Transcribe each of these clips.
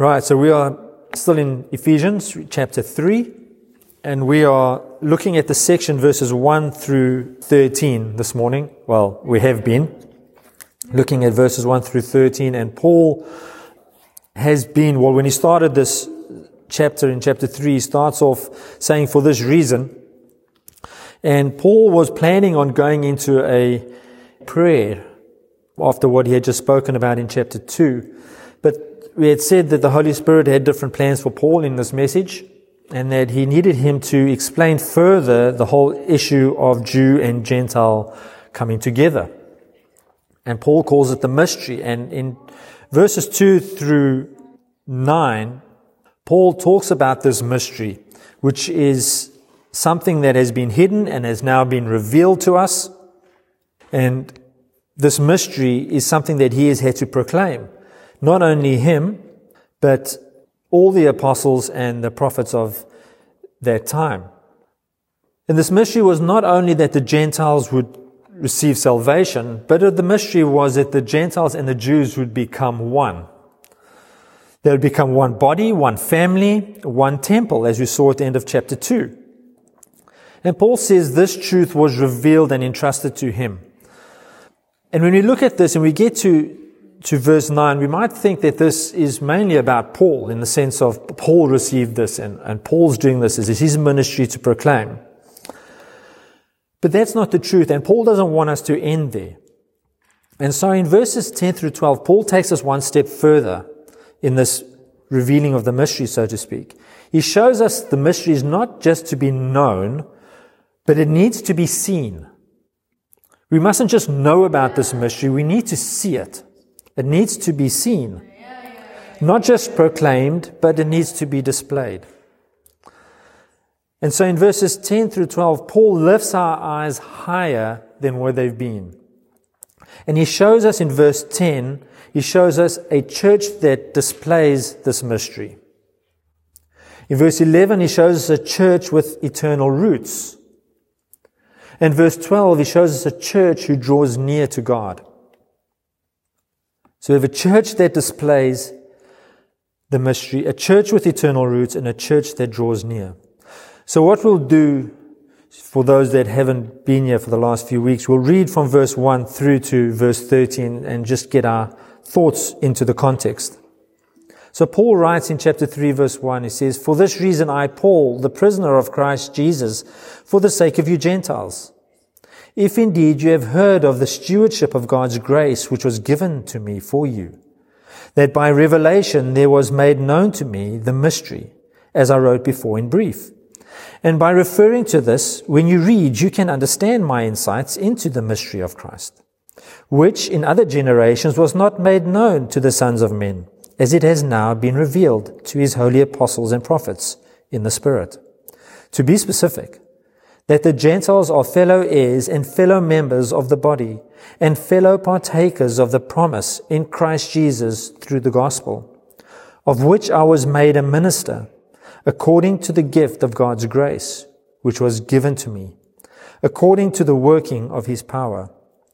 Right, so we are still in Ephesians chapter 3, and we are looking at the section verses 1 through 13 this morning. Well, we have been looking at verses 1 through 13, and Paul has been, well, when he started this chapter in chapter 3, he starts off saying, for this reason. And Paul was planning on going into a prayer after what he had just spoken about in chapter 2. But we had said that the Holy Spirit had different plans for Paul in this message, and that he needed him to explain further the whole issue of Jew and Gentile coming together. And Paul calls it the mystery. And in verses 2 through 9, Paul talks about this mystery, which is something that has been hidden and has now been revealed to us. And this mystery is something that he has had to proclaim. Not only him, but all the apostles and the prophets of that time. And this mystery was not only that the Gentiles would receive salvation, but the mystery was that the Gentiles and the Jews would become one. They would become one body, one family, one temple, as we saw at the end of chapter 2. And Paul says this truth was revealed and entrusted to him. And when we look at this and we get to verse 9, we might think that this is mainly about Paul, in the sense of Paul received this and Paul's doing this. This is his ministry to proclaim. But that's not the truth, and Paul doesn't want us to end there. And so in verses 10 through 12, Paul takes us one step further in this revealing of the mystery, so to speak. He shows us the mystery is not just to be known, but it needs to be seen. We mustn't just know about this mystery, we need to see it. It needs to be seen. Not just proclaimed, but it needs to be displayed. And so in verses 10 through 12, Paul lifts our eyes higher than where they've been. And he shows us in verse 10, he shows us a church that displays this mystery. In verse 11, he shows us a church with eternal roots. In verse 12, he shows us a church who draws near to God. So we have a church that displays the mystery, a church with eternal roots, and a church that draws near. So what we'll do, for those that haven't been here for the last few weeks, we'll read from verse 1 through to verse 13 and just get our thoughts into the context. So Paul writes in chapter 3, verse 1, he says, "For this reason I, Paul, the prisoner of Christ Jesus, for the sake of you Gentiles, if indeed you have heard of the stewardship of God's grace which was given to me for you, that by revelation there was made known to me the mystery, as I wrote before in brief. And by referring to this, when you read, you can understand my insights into the mystery of Christ, which in other generations was not made known to the sons of men, as it has now been revealed to his holy apostles and prophets in the Spirit. To be specific, that the Gentiles are fellow heirs and fellow members of the body, and fellow partakers of the promise in Christ Jesus through the gospel, of which I was made a minister, according to the gift of God's grace, which was given to me, according to the working of his power.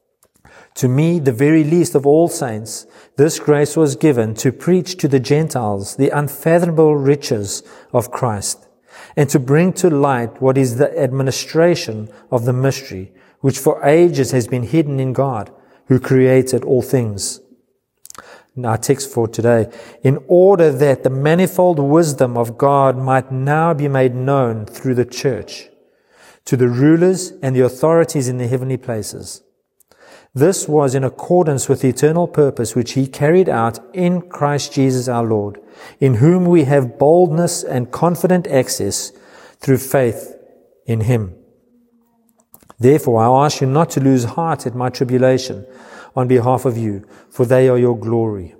To me, the very least of all saints, this grace was given to preach to the Gentiles the unfathomable riches of Christ, and to bring to light what is the administration of the mystery, which for ages has been hidden in God, who created all things." Our text for today, "In order that the manifold wisdom of God might now be made known through the church, to the rulers and the authorities in the heavenly places. This was in accordance with the eternal purpose which he carried out in Christ Jesus our Lord, in whom we have boldness and confident access through faith in him. Therefore, I ask you not to lose heart at my tribulation on behalf of you, for they are your glory."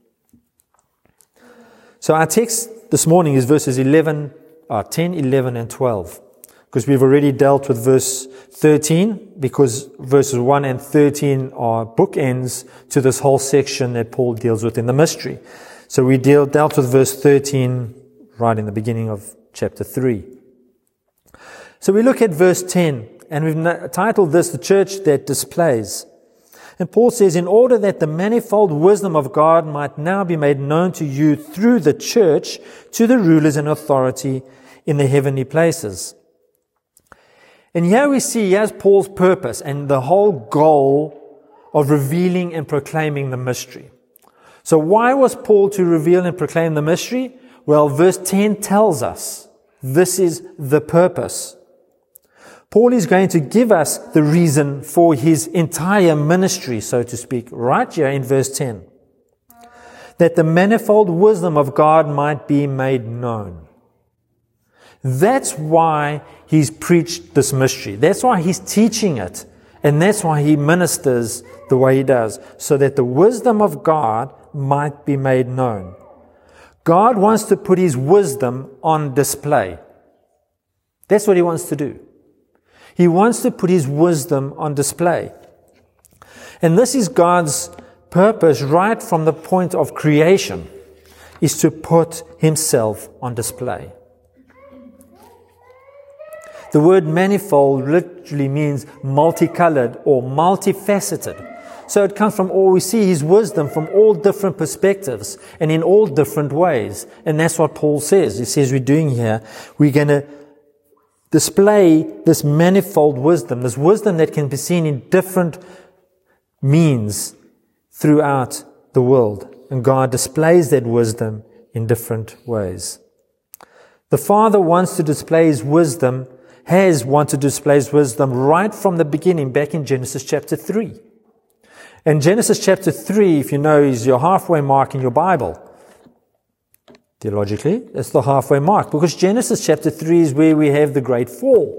So our text this morning is verses 10, 11, and 12. Because we've already dealt with verse 13, because verses 1 and 13 are bookends to this whole section that Paul deals with in the mystery. So we dealt with verse 13 right in the beginning of chapter 3. So we look at verse 10, and we've titled this, "The Church That Displays." And Paul says, in order that the manifold wisdom of God might now be made known to you through the church to the rulers and authority in the heavenly places. And here we see, here's Paul's purpose and the whole goal of revealing and proclaiming the mystery. So why was Paul to reveal and proclaim the mystery? Well, verse 10 tells us this is the purpose. Paul is going to give us the reason for his entire ministry, so to speak, right here in verse 10. That the manifold wisdom of God might be made known. That's why he's preached this mystery. That's why he's teaching it. And that's why he ministers the way he does, so that the wisdom of God might be made known. God wants to put his wisdom on display. That's what he wants to do. He wants to put his wisdom on display. And this is God's purpose right from the point of creation, is to put himself on display. The word manifold literally means multicolored or multifaceted. So it comes from all we see his wisdom from all different perspectives and in all different ways. And that's what Paul says. He says we're doing here, we're going to display this manifold wisdom, this wisdom that can be seen in different means throughout the world. And God displays that wisdom in different ways. The Father wants to display his wisdom, has wanted to display his wisdom right from the beginning, back in Genesis chapter 3. And Genesis chapter 3, if you know, is your halfway mark in your Bible. Theologically, that's the halfway mark, because Genesis chapter 3 is where we have the great fall.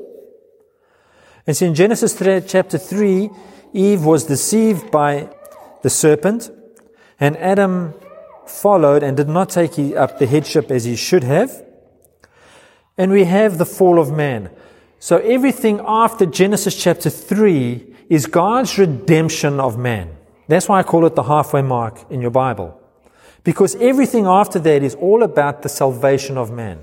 And so in Genesis chapter 3, Eve was deceived by the serpent, and Adam followed and did not take up the headship as he should have. And we have the fall of man. So everything after Genesis chapter 3 is God's redemption of man. That's why I call it the halfway mark in your Bible. Because everything after that is all about the salvation of man.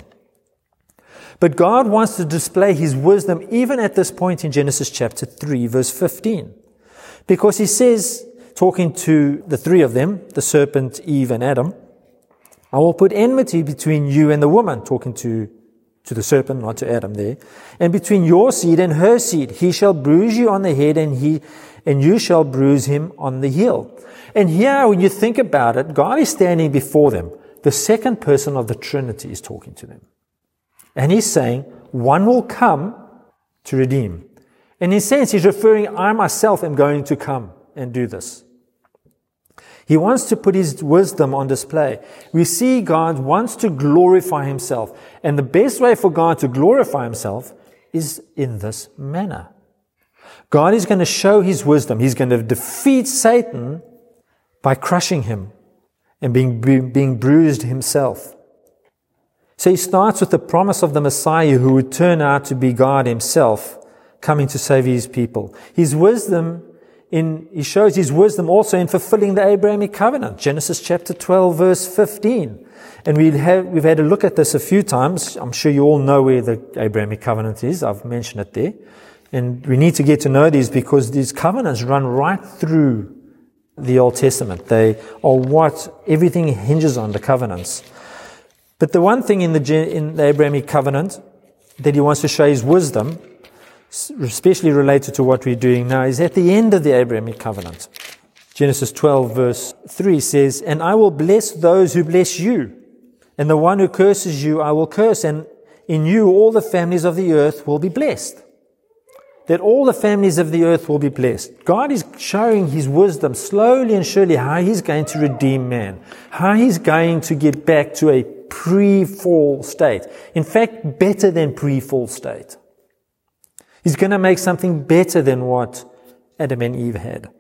But God wants to display his wisdom even at this point in Genesis chapter 3, verse 15. Because he says, talking to the three of them, the serpent, Eve, and Adam, I will put enmity between you and the woman, talking to the serpent, not to Adam there, and between your seed and her seed. He shall bruise you on the head, and you shall bruise him on the heel. And here, when you think about it, God is standing before them. The second person of the Trinity is talking to them. And he's saying, one will come to redeem. And in a sense, he's referring, I myself am going to come and do this. He wants to put his wisdom on display. We see God wants to glorify himself. And the best way for God to glorify himself is in this manner. God is going to show his wisdom. He's going to defeat Satan by crushing him and being bruised himself. So he starts with the promise of the Messiah who would turn out to be God himself, coming to save his people. His wisdom he shows his wisdom also in fulfilling the Abrahamic covenant. Genesis chapter 12, verse 15. And we've had a look at this a few times. I'm sure you all know where the Abrahamic covenant is. I've mentioned it there. And we need to get to know these because these covenants run right through the Old Testament. They are what everything hinges on, the covenants. But the one thing in the Abrahamic covenant that he wants to show his wisdom, especially related to what we're doing now, is at the end of the Abrahamic covenant. Genesis 12 verse 3 says, and I will bless those who bless you, and the one who curses you I will curse, and in you all the families of the earth will be blessed. That all the families of the earth will be blessed. God is showing his wisdom slowly and surely how he's going to redeem man, how he's going to get back to a pre-fall state. In fact, better than pre-fall state. He's going to make something better than what Adam and Eve had.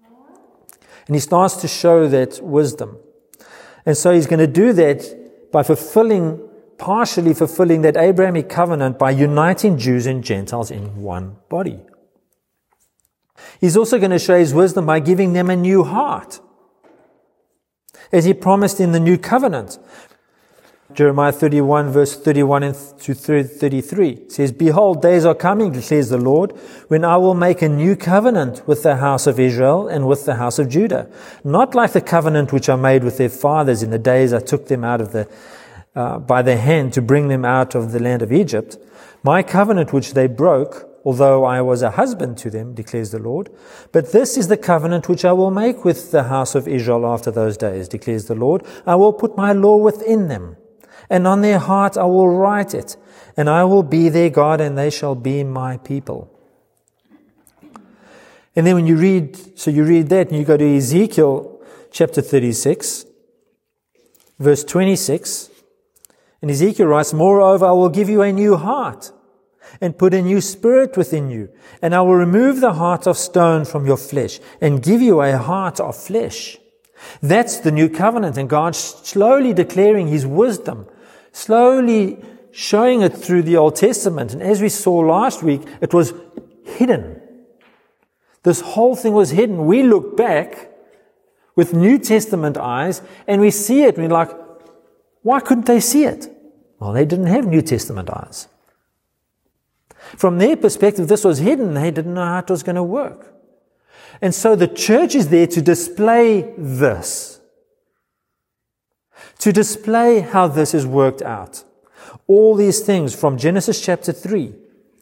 And he starts to show that wisdom. And so he's going to do that by partially fulfilling that Abrahamic covenant by uniting Jews and Gentiles in one body. He's also going to show his wisdom by giving them a new heart, as he promised in the new covenant. Jeremiah 31 verse 31 to 33 says, "Behold, days are coming, declares the Lord, when I will make a new covenant with the house of Israel and with the house of Judah. Not like the covenant which I made with their fathers in the days I took them out of by their hand to bring them out of the land of Egypt. My covenant which they broke, although I was a husband to them, declares the Lord. But this is the covenant which I will make with the house of Israel after those days, declares the Lord. I will put my law within them, and on their heart I will write it, and I will be their God, and they shall be my people." And then when you read that, and you go to Ezekiel chapter 36, verse 26, and Ezekiel writes, "Moreover, I will give you a new heart, and put a new spirit within you, and I will remove the heart of stone from your flesh, and give you a heart of flesh." That's the new covenant, and God slowly declaring His wisdom, slowly showing it through the Old Testament. And as we saw last week, it was hidden. This whole thing was hidden. We look back with New Testament eyes, and we see it, and we're like, why couldn't they see it? Well, they didn't have New Testament eyes. From their perspective, this was hidden. They didn't know how it was going to work. And so the church is there to display this, to display how this is worked out. All these things from Genesis chapter 3.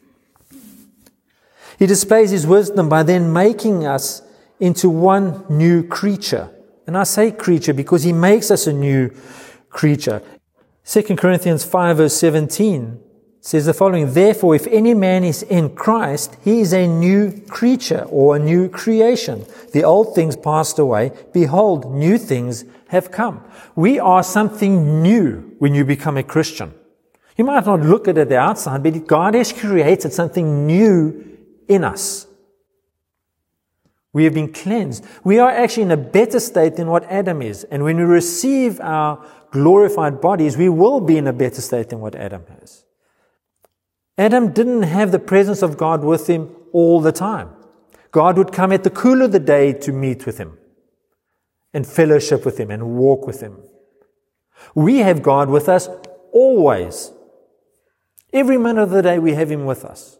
He displays His wisdom by then making us into one new creature. And I say creature because He makes us a new creature. 2 Corinthians 5 verse 17 says the following, "Therefore, if any man is in Christ, he is a new creature," or a new creation. "The old things passed away. Behold, new things have come." We are something new when you become a Christian. You might not look at it at the outside, but God has created something new in us. We have been cleansed. We are actually in a better state than what Adam is. And when we receive our glorified bodies, we will be in a better state than what Adam has. Adam didn't have the presence of God with him all the time. God would come at the cool of the day to meet with him and fellowship with him and walk with him. We have God with us always. Every minute of the day we have Him with us.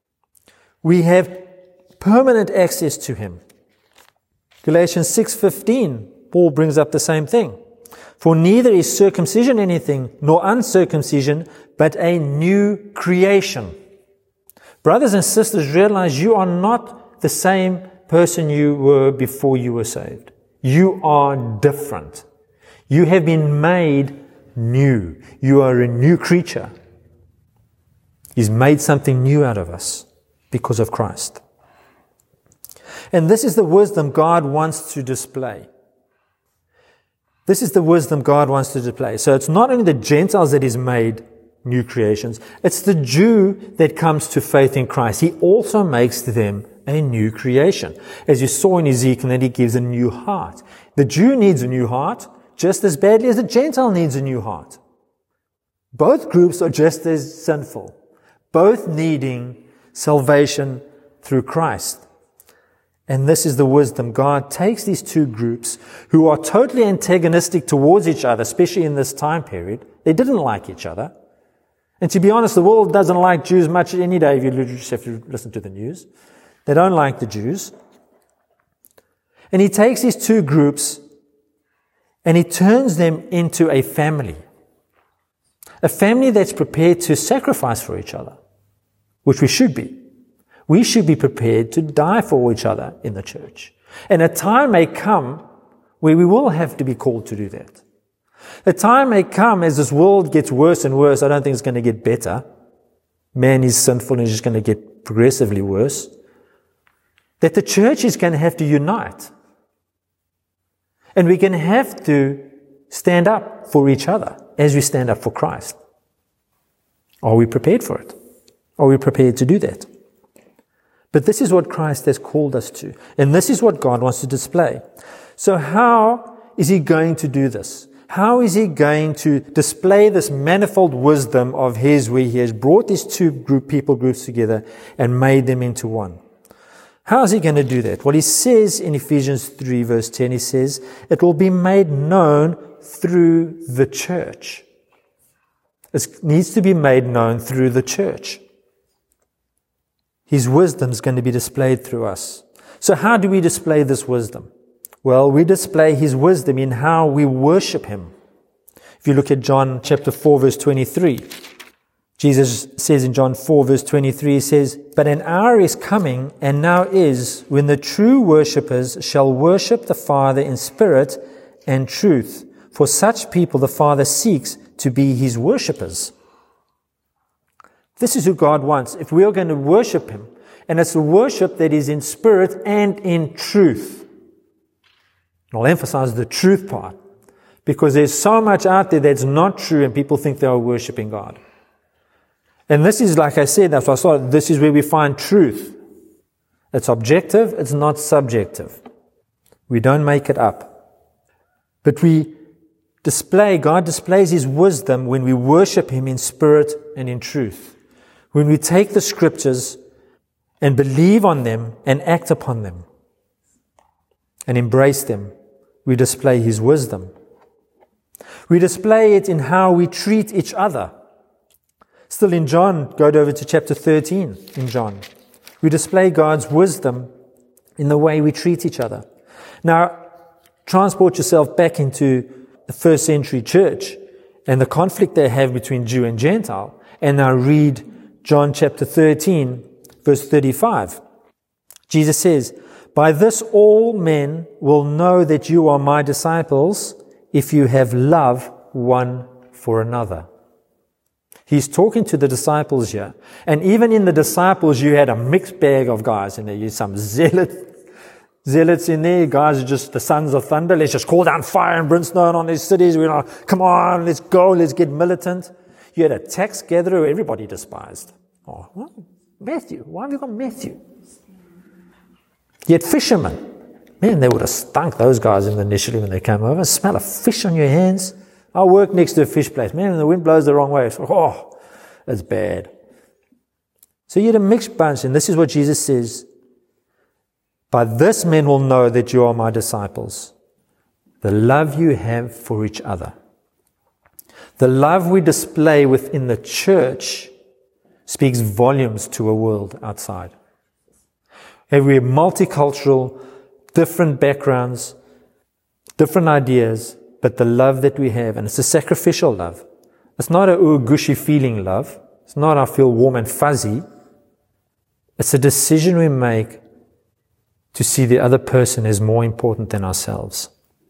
We have permanent access to Him. Galatians 6:15, Paul brings up the same thing. "For neither is circumcision anything, nor uncircumcision, but a new creation." Brothers and sisters, realize you are not the same person you were before you were saved. You are different. You have been made new. You are a new creature. He's made something new out of us because of Christ. And this is the wisdom God wants to display. This is the wisdom God wants to display. So it's not only the Gentiles that He's made new creations, it's the Jew that comes to faith in Christ. He also makes them a new creation. As you saw in Ezekiel, that He gives a new heart. The Jew needs a new heart just as badly as the Gentile needs a new heart. Both groups are just as sinful, both needing salvation through Christ. And this is the wisdom. God takes these two groups who are totally antagonistic towards each other, especially in this time period. They didn't like each other. And to be honest, the world doesn't like Jews much any day if you just have to listen to the news. They don't like the Jews. And He takes these two groups and He turns them into a family. A family that's prepared to sacrifice for each other, which we should be. We should be prepared to die for each other in the church. And a time may come where we will have to be called to do that. A time may come as this world gets worse and worse. I don't think it's going to get better. Man is sinful and is just going to get progressively worse. That the church is going to have to unite. And we're going to have to stand up for each other as we stand up for Christ. Are we prepared for it? Are we prepared to do that? But this is what Christ has called us to. And this is what God wants to display. So how is He going to do this? How is He going to display this manifold wisdom of His, where He has brought these two people groups together and made them into one? How is He going to do that? Well, He says in Ephesians 3 verse 10, He says, it will be made known through the church. It needs to be made known through the church. His wisdom is going to be displayed through us. So how do we display this wisdom? Well, we display His wisdom in how we worship Him. If you look at John chapter 4, verse 23, Jesus says in John 4, verse 23, He says, "But an hour is coming, and now is, when the true worshippers shall worship the Father in spirit and truth. For such people the Father seeks to be His worshippers." This is who God wants. If we are going to worship Him, and it's a worship that is in spirit and in truth. I'll emphasize the truth part, because there's so much out there that's not true and people think they are worshiping God. And this is, like I said, that's what I started, this is where we find truth. It's objective, it's not subjective. We don't make it up. But God displays His wisdom when we worship Him in spirit and in truth. When we take the scriptures and believe on them and act upon them and embrace them, we display His wisdom. We display it in how we treat each other. Still in John, go over to chapter 13 in John. We display God's wisdom in the way we treat each other. Now, transport yourself back into the first century church and the conflict they have between Jew and Gentile, and now read John chapter 13, verse 35. Jesus says, "By this all men will know that you are my disciples, if you have love one for another." He's talking to the disciples here. And even in the disciples, you had a mixed bag of guys in there. You had some zealots in there. Guys are just the sons of thunder. Let's just call down fire and brimstone on these cities. We're like, come on, let's go, let's get militant. You had a tax gatherer who everybody despised. Oh, what? Matthew. Why have you got Matthew? You had fishermen. Man, they would have stunk, those guys initially when they came over. Smell of fish on your hands. I work next to a fish place. Man, the wind blows the wrong way. So, oh, that's bad. So you had a mixed bunch, and this is what Jesus says. "By this men will know that you are my disciples, the love you have for each other." The love we display within the church speaks volumes to a world outside. And we're multicultural, different backgrounds, different ideas, but the love that we have, and it's a sacrificial love. It's not a gushy feeling love. It's not I feel warm and fuzzy. It's a decision we make to see the other person as more important than ourselves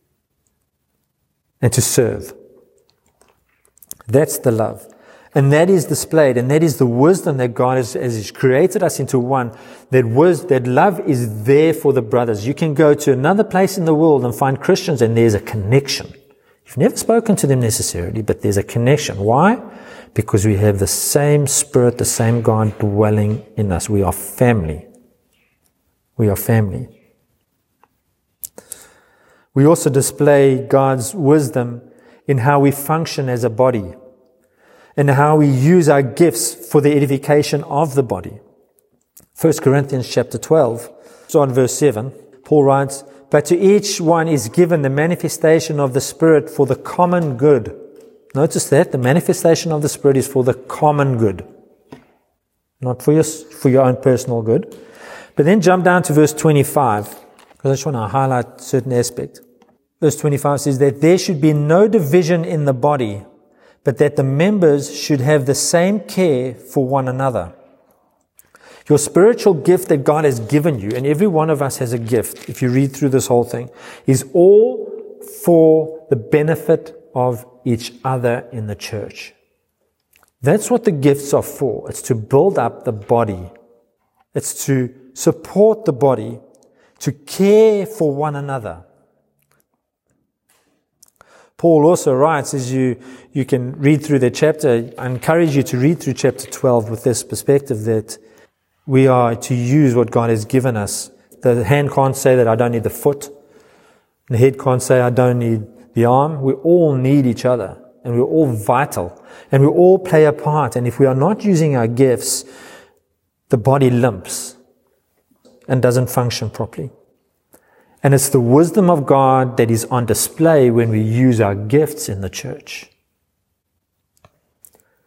and to serve. That's the love. And that is displayed, and that is the wisdom that God has, as He's created us into one, that love is there for the brothers. You can go to another place in the world and find Christians, and there's a connection. You've never spoken to them necessarily, but there's a connection. Why? Because we have the same Spirit, the same God dwelling in us. We are family. We are family. We also display God's wisdom in how we function as a body and how we use our gifts for the edification of the body. 1 Corinthians chapter 12, so on verse 7, Paul writes, "But to each one is given the manifestation of the Spirit for the common good." Notice that the manifestation of the Spirit is for the common good, not for your own personal good. But then jump down to verse 25, because I just want to highlight a certain aspect. Verse 25 says that there should be no division in the body, but that the members should have the same care for one another. Your spiritual gift that God has given you, and every one of us has a gift, if you read through this whole thing, is all for the benefit of each other in the church. That's what the gifts are for. It's to build up the body. It's to support the body, to care for one another. Paul also writes, as you can read through the chapter, I encourage you to read through chapter 12 with this perspective that we are to use what God has given us. The hand can't say that I don't need the foot. The head can't say I don't need the arm. We all need each other, and we're all vital, and we all play a part. And if we are not using our gifts, the body limps and doesn't function properly. And it's the wisdom of God that is on display when we use our gifts in the church.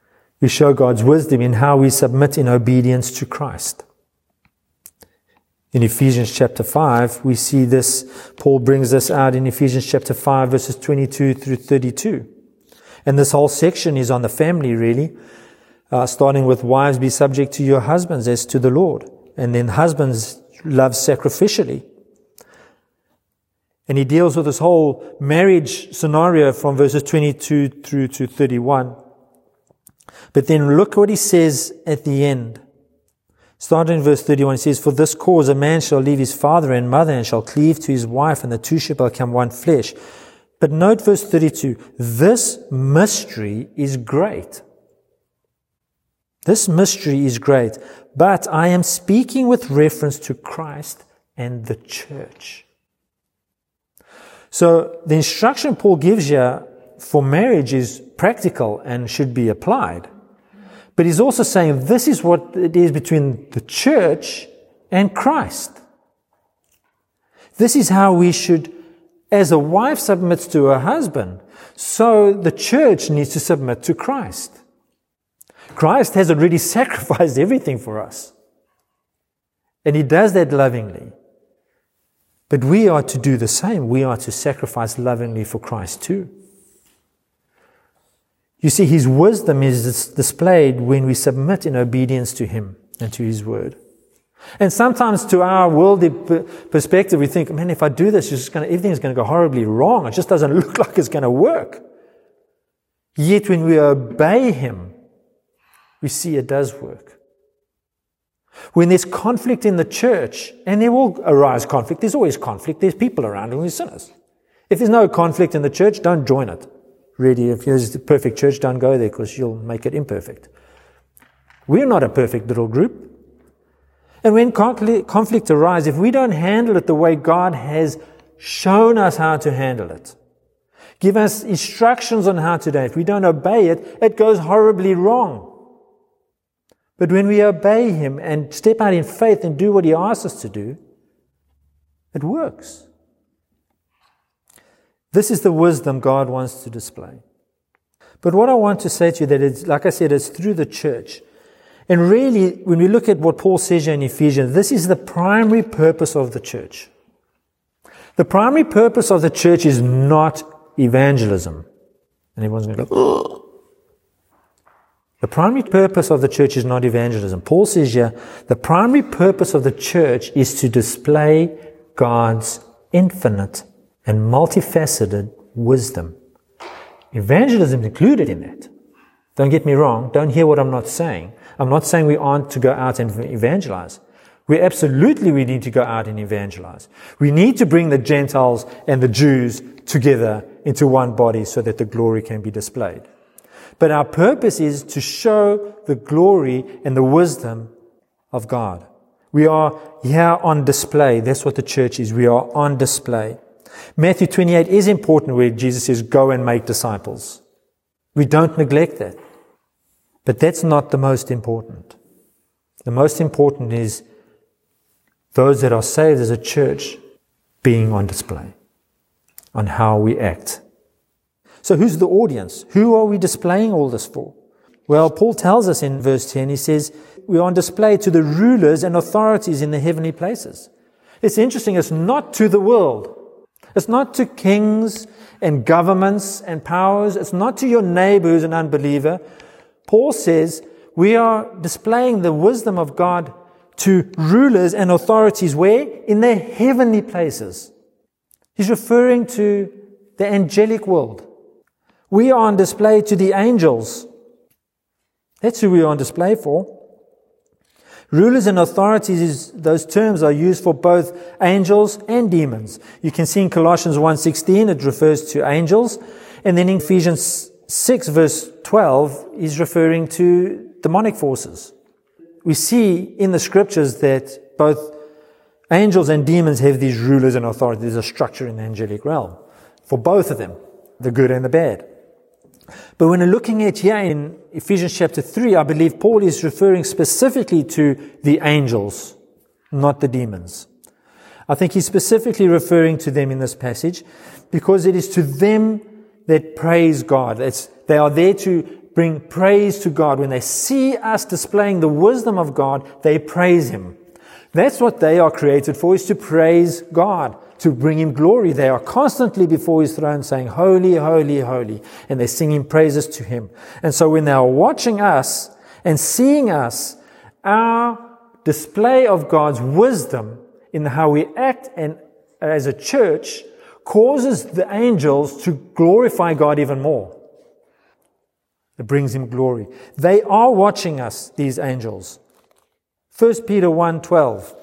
We show God's wisdom in how we submit in obedience to Christ. In Ephesians chapter 5, we see this. Paul brings this out in Ephesians chapter 5, verses 22 through 32. And this whole section is on the family, really. Starting with, wives, be subject to your husbands as to the Lord. And then husbands, love sacrificially. And he deals with this whole marriage scenario from verses 22 through to 31. But then look what he says at the end. Starting in verse 31, he says, for this cause a man shall leave his father and mother and shall cleave to his wife, and the two shall become one flesh. But note verse 32, this mystery is great. This mystery is great, but I am speaking with reference to Christ and the church. So the instruction Paul gives you for marriage is practical and should be applied. But he's also saying this is what it is between the church and Christ. This is how we should, as a wife submits to her husband, so the church needs to submit to Christ. Christ has already sacrificed everything for us. And he does that lovingly. But we are to do the same. We are to sacrifice lovingly for Christ too. You see, his wisdom is displayed when we submit in obedience to him and to his word. And sometimes to our worldly perspective, we think, man, if I do this, everything's going to go horribly wrong. It just doesn't look like it's going to work. Yet when we obey him, we see it does work. When there's conflict in the church, and there will arise conflict, there's always conflict, there's people around and we're sinners. If there's no conflict in the church, don't join it. Really, if there's a perfect church, don't go there because you'll make it imperfect. We're not a perfect little group. And when conflict arises, if we don't handle it the way God has shown us how to handle it, give us instructions on how to do it, if we don't obey it, it goes horribly wrong. But when we obey him and step out in faith and do what he asks us to do, it works. This is the wisdom God wants to display. But what I want to say to you, that it's, like I said, it's through the church. And really, when we look at what Paul says here in Ephesians, this is the primary purpose of the church. The primary purpose of the church is not evangelism. And everyone's going to go, ugh. The primary purpose of the church is not evangelism. Paul says here, the primary purpose of the church is to display God's infinite and multifaceted wisdom. Evangelism is included in that. Don't get me wrong. Don't hear what I'm not saying. I'm not saying we aren't to go out and evangelize. We need to go out and evangelize. We need to bring the Gentiles and the Jews together into one body so that the glory can be displayed. But our purpose is to show the glory and the wisdom of God. We are here on display. That's what the church is. We are on display. Matthew 28 is important where Jesus says, go and make disciples. We don't neglect that. But that's not the most important. The most important is those that are saved as a church being on display, on how we act. So who's the audience? Who are we displaying all this for? Well, Paul tells us in verse 10, he says, we're on display to the rulers and authorities in the heavenly places. It's interesting, it's not to the world. It's not to kings and governments and powers. It's not to your neighbor who's an unbeliever. Paul says we are displaying the wisdom of God to rulers and authorities where? In their heavenly places. He's referring to the angelic world. We are on display to the angels. That's who we are on display for. Rulers and authorities, those terms are used for both angels and demons. You can see in Colossians 1:16, it refers to angels. And then in Ephesians 6 verse 12, is referring to demonic forces. We see in the scriptures that both angels and demons have these rulers and authorities. There's a structure in the angelic realm for both of them, the good and the bad. But when we're looking at here in Ephesians chapter 3, I believe Paul is referring specifically to the angels, not the demons. I think he's specifically referring to them in this passage because it is to them that praise God. They are there to bring praise to God, when they see us displaying the wisdom of God, they praise Him. That's what they are created for, is to praise God, to bring Him glory. They are constantly before His throne saying, holy, holy, holy. And they're singing praises to Him. And so when they are watching us and seeing us, our display of God's wisdom in how we act and as a church causes the angels to glorify God even more. It brings Him glory. They are watching us, these angels. 1 Peter 1:12.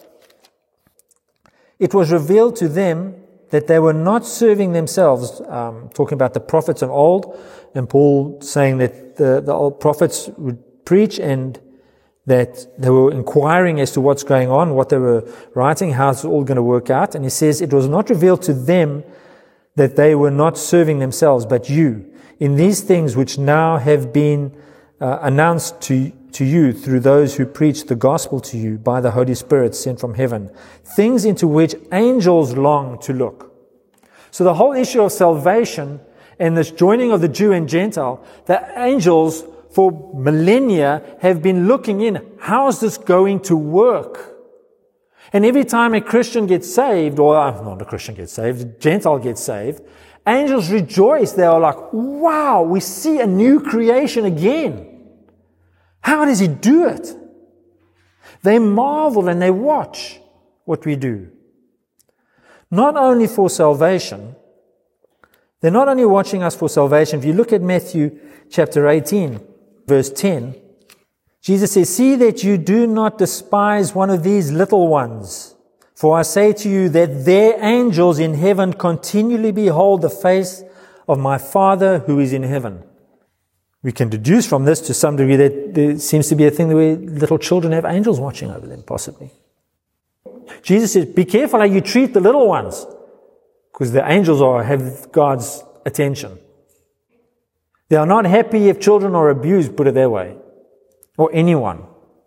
It was revealed to them that they were not serving themselves, talking about the prophets of old, and Paul saying that the old prophets would preach and that they were inquiring as to what's going on, what they were writing, how it's all going to work out. And he says, it was not revealed to them that they were not serving themselves, but you, in these things which now have been announced to you through those who preach the gospel to you by the Holy Spirit sent from heaven, things into which angels long to look. So the whole issue of salvation and this joining of the Jew and Gentile, the angels for millennia have been looking in, how's this going to work? And every time a Christian gets saved, or not a Christian gets saved, a Gentile gets saved, angels rejoice. They are like, wow, we see a new creation again. How does He do it? They marvel and they watch what we do. Not only for salvation, they're not only watching us for salvation. If you look at Matthew chapter 18, verse 10, Jesus says, see that you do not despise one of these little ones. For I say to you that their angels in heaven continually behold the face of my Father who is in heaven. We can deduce from this to some degree that there seems to be a thing where little children have angels watching over them, possibly. Jesus says, be careful how you treat the little ones, because the angels have God's attention. They are not happy if children are abused, put it their way, or anyone.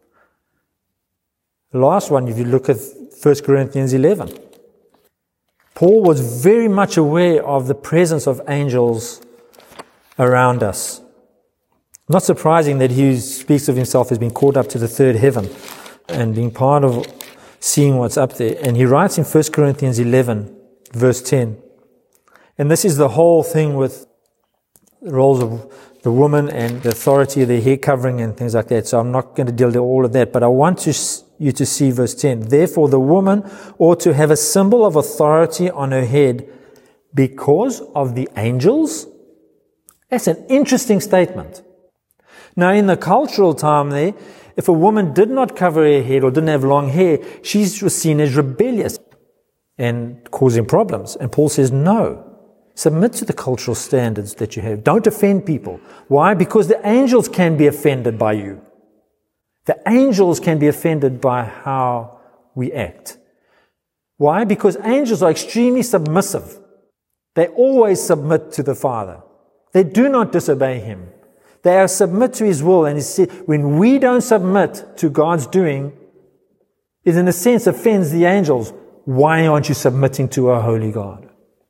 The last one, if you look at 1 Corinthians 11, Paul was very much aware of the presence of angels around us. Not surprising that he speaks of himself as being caught up to the third heaven and being part of seeing what's up there. And he writes in 1 Corinthians 11, verse 10, and this is the whole thing with the roles of the woman and the authority of the hair covering and things like that. So I'm not going to deal with all of that, but I want you to see verse 10. Therefore, the woman ought to have a symbol of authority on her head because of the angels. That's an interesting statement. Now, in the cultural time there, if a woman did not cover her head or didn't have long hair, she was seen as rebellious and causing problems. And Paul says, no. Submit to the cultural standards that you have. Don't offend people. Why? Because the angels can be offended by you. The angels can be offended by how we act. Why? Because angels are extremely submissive. They always submit to the Father. They do not disobey Him. They are submit to His will. And when we don't submit to God's doing, it in a sense offends the angels. Why aren't you submitting to a holy God?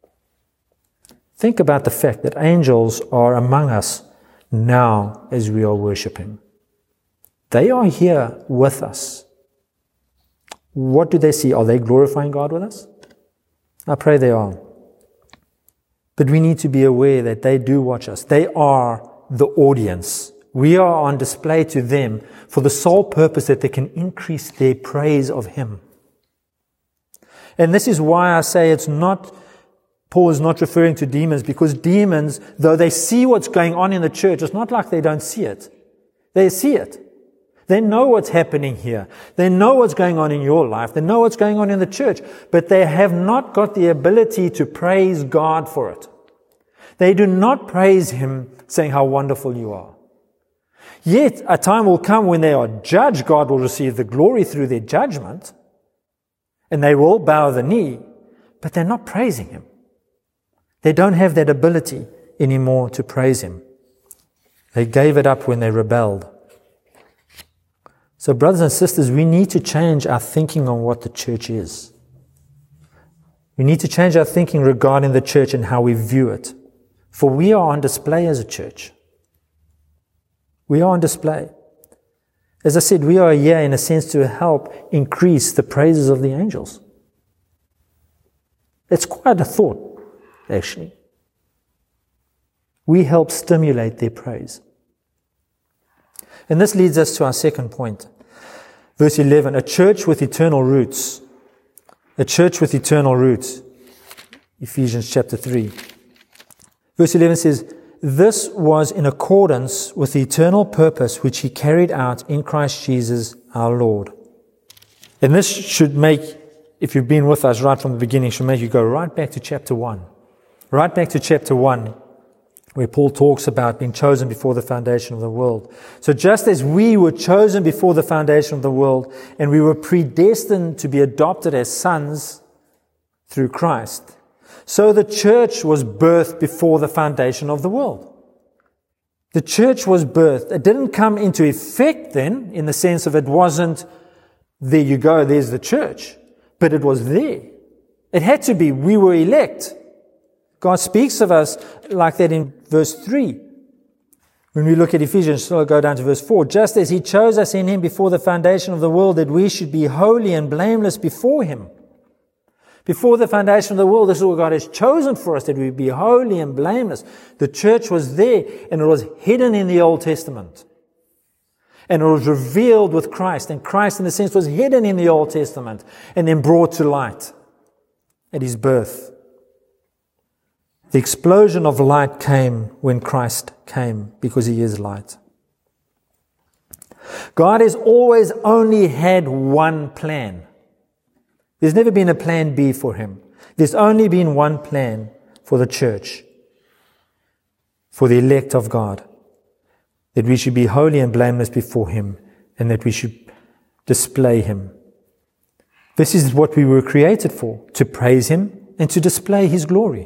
Think about the fact that angels are among us now as we are worshiping. They are here with us. What do they see? Are they glorifying God with us? I pray they are. But we need to be aware that they do watch us. They are the audience. We are on display to them for the sole purpose that they can increase their praise of Him. And this is why I say Paul is not referring to demons, because demons, though they see what's going on in the church, it's not like they don't see it. They see it. They know what's happening here. They know what's going on in your life. They know what's going on in the church. But they have not got the ability to praise God for it. They do not praise Him saying how wonderful you are. Yet a time will come when they are judged. God will receive the glory through their judgment. And they will bow the knee. But they're not praising Him. They don't have that ability anymore to praise Him. They gave it up when they rebelled. So brothers and sisters, we need to change our thinking on what the church is. We need to change our thinking regarding the church and how we view it. For we are on display as a church. We are on display. As I said, we are here in a sense to help increase the praises of the angels. It's quite a thought, actually. We help stimulate their praise. And this leads us to our second point. Verse 11, a church with eternal roots. A church with eternal roots. Ephesians chapter 3. Verse 11 says, this was in accordance with the eternal purpose which He carried out in Christ Jesus our Lord. And this should make, if you've been with us right from the beginning, should make you go right back to chapter 1. Right back to chapter 1, where Paul talks about being chosen before the foundation of the world. So just as we were chosen before the foundation of the world, and we were predestined to be adopted as sons through Christ, so the church was birthed before the foundation of the world. The church was birthed. It didn't come into effect then, in the sense of it wasn't, there you go, there's the church. But it was there. It had to be. We were elect. God speaks of us like that in verse 3. When we look at Ephesians, so I'll go down to verse 4. Just as He chose us in Him before the foundation of the world, that we should be holy and blameless before Him. Before the foundation of the world, this is what God has chosen for us, that we be holy and blameless. The church was there, and it was hidden in the Old Testament. And it was revealed with Christ. And Christ, in a sense, was hidden in the Old Testament and then brought to light at His birth. The explosion of light came when Christ came, because He is light. God has always only had one plan. There's never been a plan B for Him. There's only been one plan for the church, for the elect of God, that we should be holy and blameless before Him, and that we should display Him. This is what we were created for, to praise Him and to display His glory,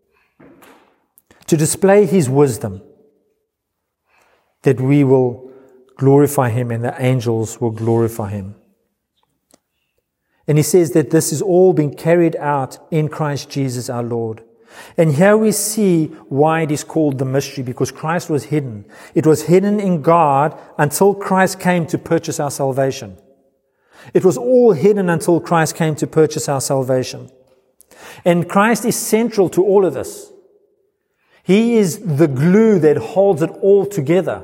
to display His wisdom, that we will glorify Him and the angels will glorify Him. And he says that this is all being carried out in Christ Jesus our Lord. And here we see why it is called the mystery, because Christ was hidden. It was hidden in God until Christ came to purchase our salvation. It was all hidden until Christ came to purchase our salvation. And Christ is central to all of this. He is the glue that holds it all together.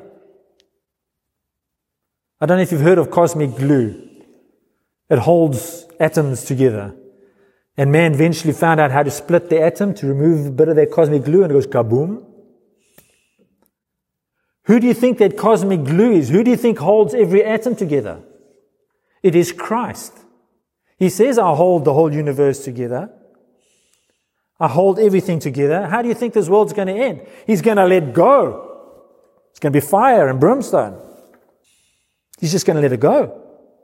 I don't know if you've heard of cosmic glue. It holds atoms together. And man eventually found out how to split the atom to remove a bit of that cosmic glue, and it goes kaboom. Who do you think that cosmic glue is? Who do you think holds every atom together? It is Christ. He says, I hold the whole universe together. I hold everything together. How do you think this world's going to end? He's going to let go. It's going to be fire and brimstone. He's just going to let it go.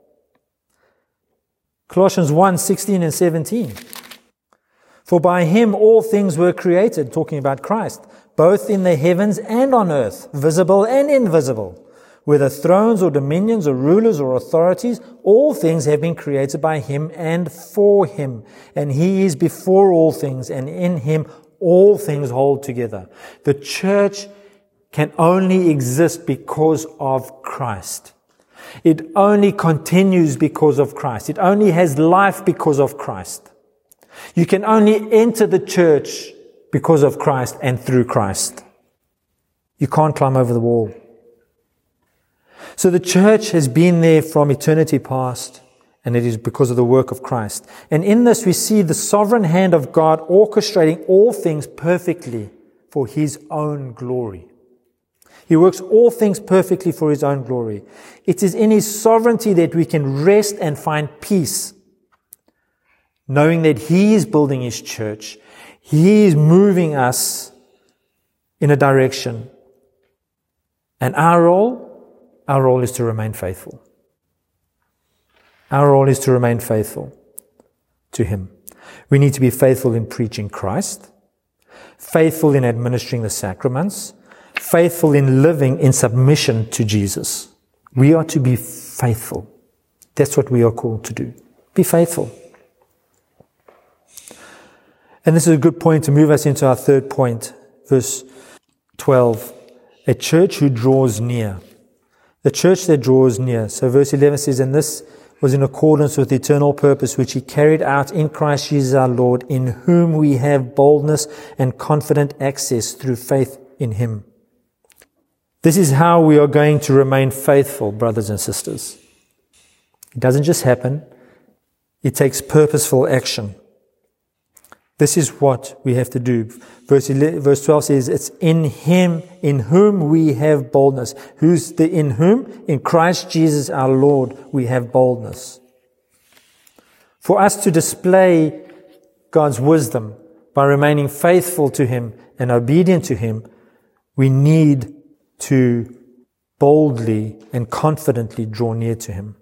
Colossians 1, 16 and 17. For by Him all things were created, talking about Christ, both in the heavens and on earth, visible and invisible. Whether thrones or dominions or rulers or authorities, all things have been created by Him and for Him. And He is before all things, and in Him all things hold together. The church can only exist because of Christ. It only continues because of Christ. It only has life because of Christ. You can only enter the church because of Christ and through Christ. You can't climb over the wall. So the church has been there from eternity past, and it is because of the work of Christ. And in this we see the sovereign hand of God orchestrating all things perfectly for His own glory. He works all things perfectly for His own glory. It is in His sovereignty that we can rest and find peace, knowing that He is building His church. He is moving us in a direction. And our role is to remain faithful. Our role is to remain faithful to Him. We need to be faithful in preaching Christ, faithful in administering the sacraments, faithful in living in submission to Jesus. We are to be faithful. That's what we are called to do. Be faithful. And this is a good point to move us into our third point, verse 12. A church who draws near. The church that draws near. So verse 11 says, and this was in accordance with the eternal purpose which he carried out in Christ Jesus our Lord, in whom we have boldness and confident access through faith in him. This is how we are going to remain faithful, brothers and sisters. It doesn't just happen. It takes purposeful action. This is what we have to do. Verse 12 says, it's in him, in whom we have boldness. Who's the in whom? In Christ Jesus our Lord, we have boldness. For us to display God's wisdom by remaining faithful to him and obedient to him, we need to boldly and confidently draw near to him.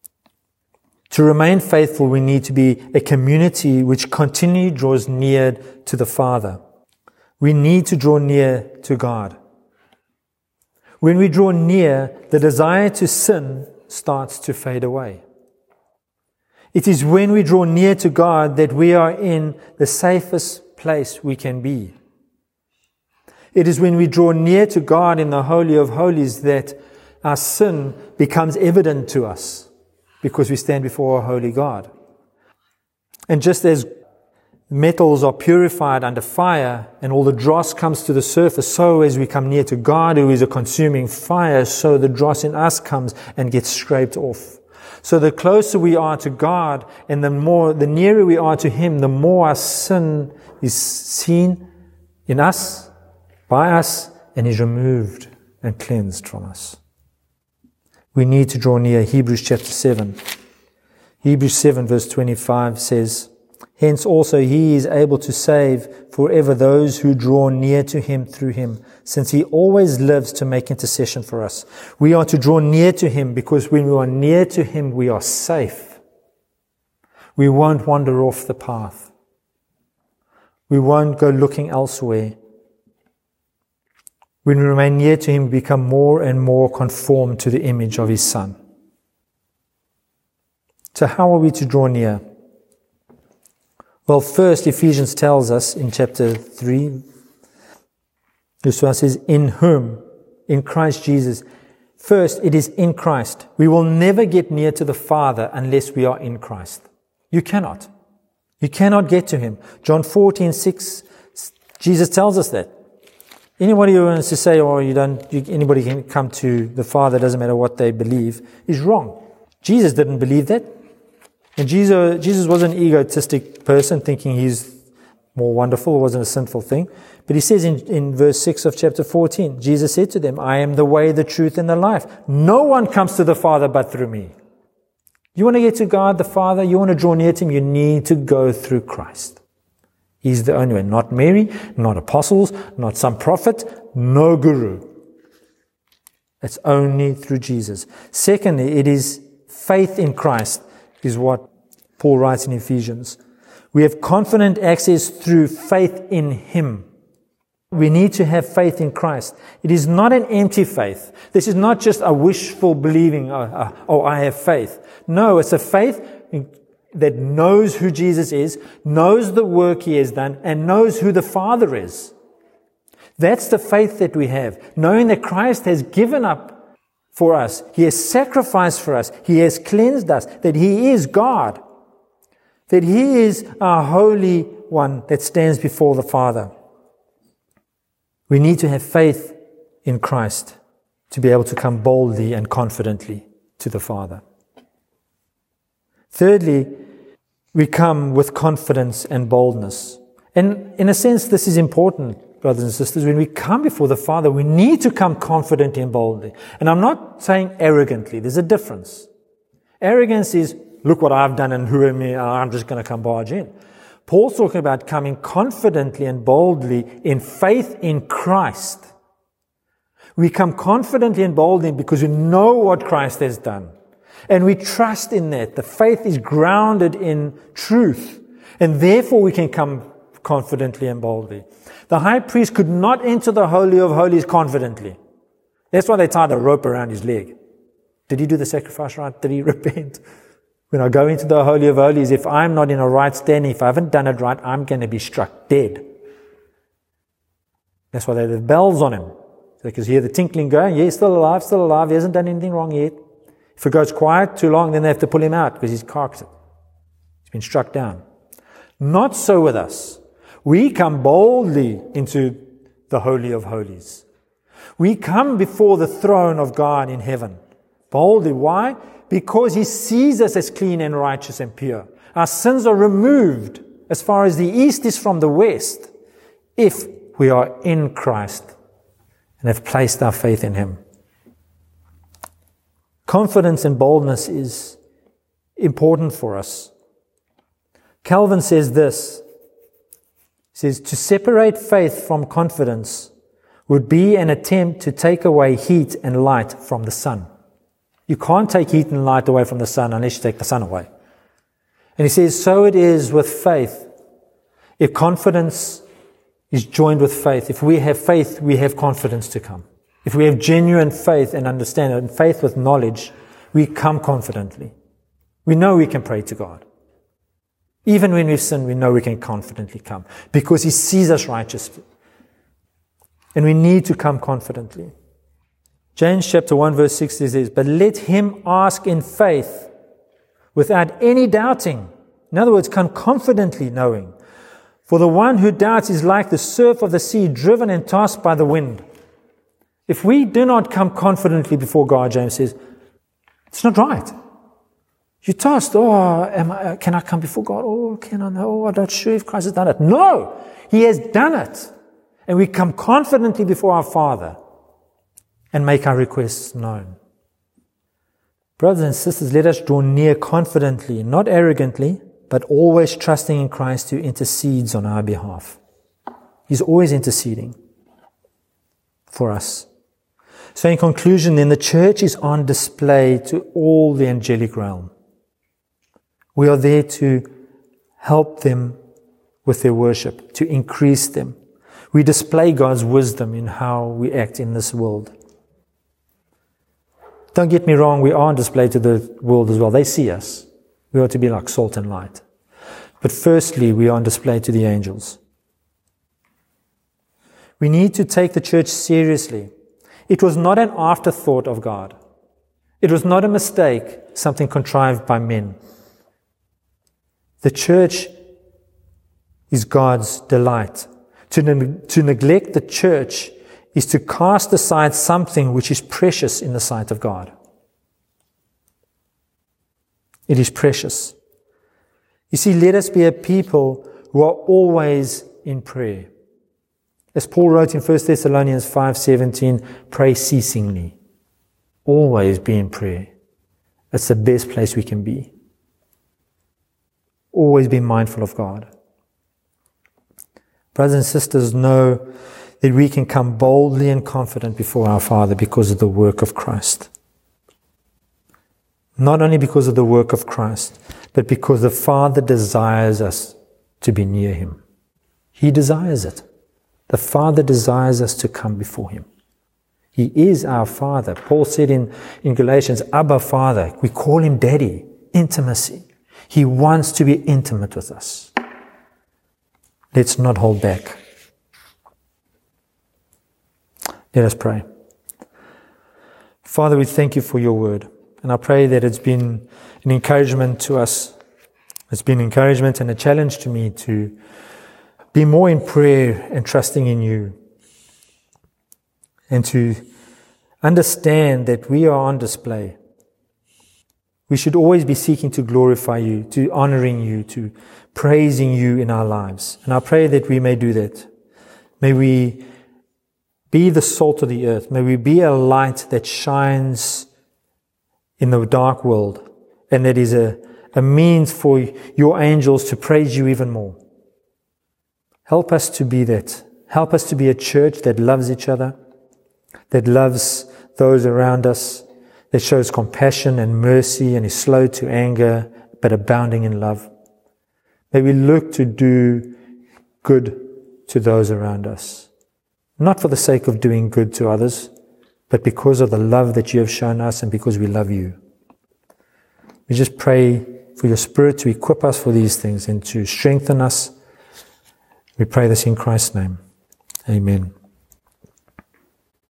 To remain faithful, we need to be a community which continually draws near to the Father. We need to draw near to God. When we draw near, the desire to sin starts to fade away. It is when we draw near to God that we are in the safest place we can be. It is when we draw near to God in the Holy of Holies that our sin becomes evident to us, because we stand before a holy God. And just as metals are purified under fire and all the dross comes to the surface, so as we come near to God, who is a consuming fire, so the dross in us comes and gets scraped off. So the closer we are to God and the nearer we are to him, the more our sin is seen in us, by us, and is removed and cleansed from us. We need to draw near. Hebrews chapter 7. Hebrews 7 verse 25 says, hence also he is able to save forever those who draw near to him through him, since he always lives to make intercession for us. We are to draw near to him because when we are near to him, we are safe. We won't wander off the path. We won't go looking elsewhere. When we remain near to him, we become more and more conformed to the image of his Son. So how are we to draw near? Well, first, Ephesians tells us in chapter 3, this one says, in whom, in Christ Jesus. First, it is in Christ. We will never get near to the Father unless we are in Christ. You cannot. You cannot get to him. John 14:6, Jesus tells us that. Anybody who wants to say, anybody can come to the Father, doesn't matter what they believe, is wrong. Jesus didn't believe that. And Jesus was an egotistic person, thinking he's more wonderful. It wasn't a sinful thing. But he says in verse 6 of chapter 14, Jesus said to them, I am the way, the truth, and the life. No one comes to the Father but through me. You want to get to God the Father, you want to draw near to him, you need to go through Christ. He's the only way. Not Mary, not apostles, not some prophet, no guru. It's only through Jesus. Secondly, it is faith in Christ, is what Paul writes in Ephesians. We have confident access through faith in him. We need to have faith in Christ. It is not an empty faith. This is not just a wishful believing, I have faith. No, it's a faith that knows who Jesus is, knows the work he has done, and knows who the Father is. That's the faith that we have, knowing that Christ has given up for us. He has sacrificed for us. He has cleansed us, that he is God, that he is our Holy One that stands before the Father. We need to have faith in Christ to be able to come boldly and confidently to the Father. Thirdly, we come with confidence and boldness. And in a sense, this is important, brothers and sisters. When we come before the Father, we need to come confidently and boldly. And I'm not saying arrogantly. There's a difference. Arrogance is, look what I've done and who am I? I'm just going to come barge in. Paul's talking about coming confidently and boldly in faith in Christ. We come confidently and boldly because we know what Christ has done. And we trust in that. The faith is grounded in truth. And therefore we can come confidently and boldly. The high priest could not enter the Holy of Holies confidently. That's why they tied a rope around his leg. Did he do the sacrifice right? Did he repent? When I go into the Holy of Holies, if I'm not in a right standing, if I haven't done it right, I'm going to be struck dead. That's why they have bells on him. So you can hear the tinkling going. Yeah, he's still alive, still alive. He hasn't done anything wrong yet. If it goes quiet too long, then they have to pull him out because he's carked it. He's been struck down. Not so with us. We come boldly into the Holy of Holies. We come before the throne of God in heaven. Boldly. Why? Because He sees us as clean and righteous and pure. Our sins are removed as far as the east is from the west if we are in Christ and have placed our faith in Him. Confidence and boldness is important for us. Calvin says this. He says, to separate faith from confidence would be an attempt to take away heat and light from the sun. You can't take heat and light away from the sun unless you take the sun away. And he says, so it is with faith. If confidence is joined with faith, if we have faith, we have confidence to come. If we have genuine faith and understanding, and faith with knowledge, we come confidently. We know we can pray to God. Even when we've sinned, we know we can confidently come because He sees us righteously. And we need to come confidently. James chapter 1 verse 6 says, but let him ask in faith without any doubting. In other words, come confidently knowing. For the one who doubts is like the surf of the sea, driven and tossed by the wind. If we do not come confidently before God, James says, it's not right. You're tossed. Can I come before God? Can I know? I'm not sure if Christ has done it. No, He has done it. And we come confidently before our Father and make our requests known. Brothers and sisters, let us draw near confidently, not arrogantly, but always trusting in Christ who intercedes on our behalf. He's always interceding for us. So in conclusion, then, the church is on display to all the angelic realm. We are there to help them with their worship, to increase them. We display God's wisdom in how we act in this world. Don't get me wrong, we are on display to the world as well. They see us. We are to be like salt and light. But firstly, we are on display to the angels. We need to take the church seriously. It was not an afterthought of God. It was not a mistake, something contrived by men. The church is God's delight. To neglect the church is to cast aside something which is precious in the sight of God. It is precious. You see, let us be a people who are always in prayer. As Paul wrote in 1 Thessalonians 5:17, pray ceasingly. Always be in prayer. That's the best place we can be. Always be mindful of God. Brothers and sisters, know that we can come boldly and confident before our Father because of the work of Christ. Not only because of the work of Christ, but because the Father desires us to be near Him. He desires it. The Father desires us to come before Him. He is our Father. Paul said in Galatians, Abba, Father. We call Him Daddy. Intimacy. He wants to be intimate with us. Let's not hold back. Let us pray. Father, we thank You for Your word. And I pray that it's been an encouragement to us. It's been encouragement and a challenge to me to be more in prayer and trusting in You. And to understand that we are on display. We should always be seeking to glorify You, to honoring You, to praising You in our lives. And I pray that we may do that. May we be the salt of the earth. May we be a light that shines in the dark world, and that is a means for Your angels to praise You even more. Help us to be that. Help us to be a church that loves each other, that loves those around us, that shows compassion and mercy and is slow to anger, but abounding in love. May we look to do good to those around us. Not for the sake of doing good to others, but because of the love that You have shown us and because we love You. We just pray for Your Spirit to equip us for these things and to strengthen us. We pray this in Christ's name. Amen.